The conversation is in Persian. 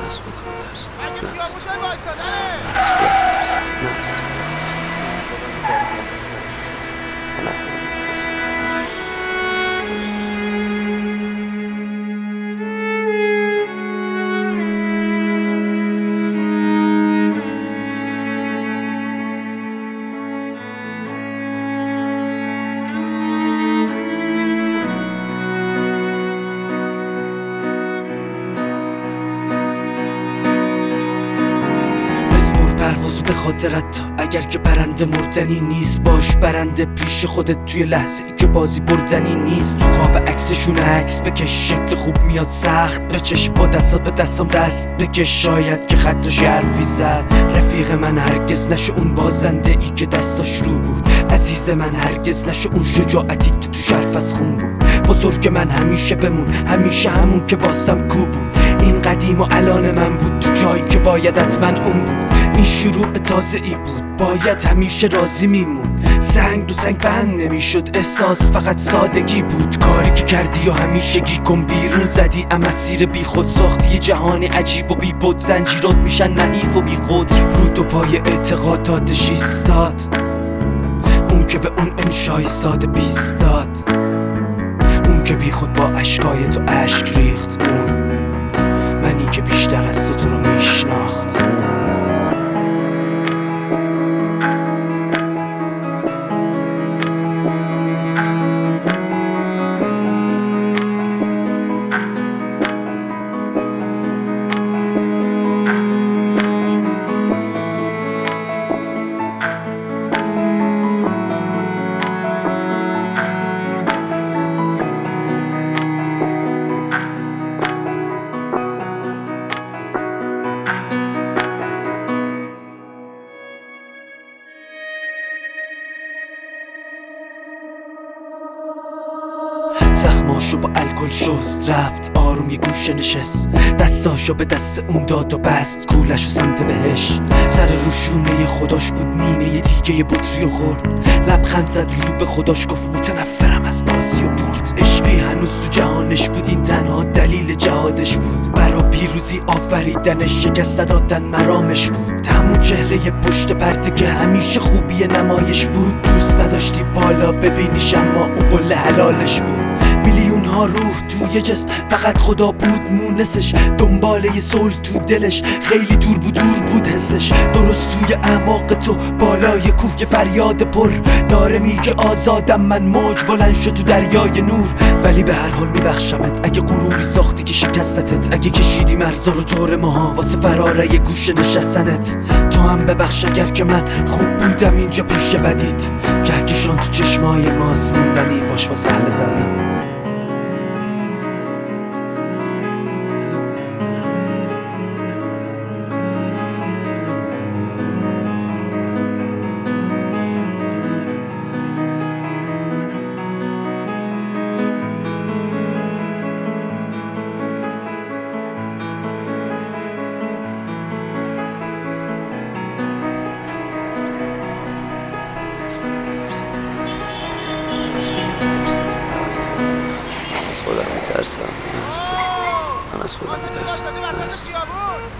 از خودم میترسم، اگه نه از خیابون تو، جای وایسادنه. نه از خودم میترسم، نه از تو، من از خودم میترسم. پروازو به خاطرت تا اگر که برنده مردنی نیست، باش برنده پیش خودت توی لحظه ای که بازی بردنی نیست. تو قاب عکسشون عکس بکش، شکل خوب میاد سخت بچش، با دستات به دستم دست بکش، شاید که خطش حرفی زد. رفیق من هرگز نشه اون بازنده ای که دستاش رو بود، عزیز من هرگز نشه اون شجاعتی که تو حرف از خون بود. بزرگ من همیشه بمون، همیشه همون که واسم کو بود. این قدیم و الان من بود تو جایی که باید حتما اون بود. این شروع تازه ای بود، باید همیشه راضی میمون. سنگ دو سنگ بند نمیشد، احساس فقط سادگی بود. کاری که کردی و همیشگی کن بیرون زدی، مسیر بی خود ساختی جهانی عجیب و بی بود. زنجیرات میشن نحیف و بی خود، رو دو پای اعتقاداتش ایستاد، اون که به اون انشای ساده بیستاد، اون که بی خود با اشکای تو اشک ریخت، اون منی که بیشتر از تو رو میشناخت. زخماشو با الکل شست، رفت آروم یه گوشه نشست، دستاشو به دست اون داد و بست، کولشو سمت بهش. سر روشونه خداش بود، نینه یه دیگه یه بطری و خورد، لبخند زد رو به خداش گفت متنفرم از بازی و برد. عشقی هنوز تو جهانش بود، این تنها دلیل جهادش بود، برا پیروزی آفریدنش شکست دادن مرامش بود. همون چهره پشت پرده که همیشه خوبی نمایش بود، دوست نداشتی بالا ببینیش اما اون قله حلالش بود. میلیون ها روح توی جسم، فقط خدا بود مونسش، دنبال یه صلح تو دلش، خیلی دور بود حسش. درست توی اعماق تو بالای کوه یه فریاد پر داره میگه آزادم من، موج بلند شد تو دریای نور. ولی به هر حال میبخشمت اگه غروری ساختی که شکستت، اگه کشیدی مرزا رو دور ماها واسه فراره یه گوشه نشستنت. تو هم ببخش اگر که من خوب بودم اینجا پیش بدید، کهکشان تو چشمای ماست، موندنی باش واسه اهل زمین. من از خودم میترسم، نه از تو، من از خودم میترسم، نه از تو.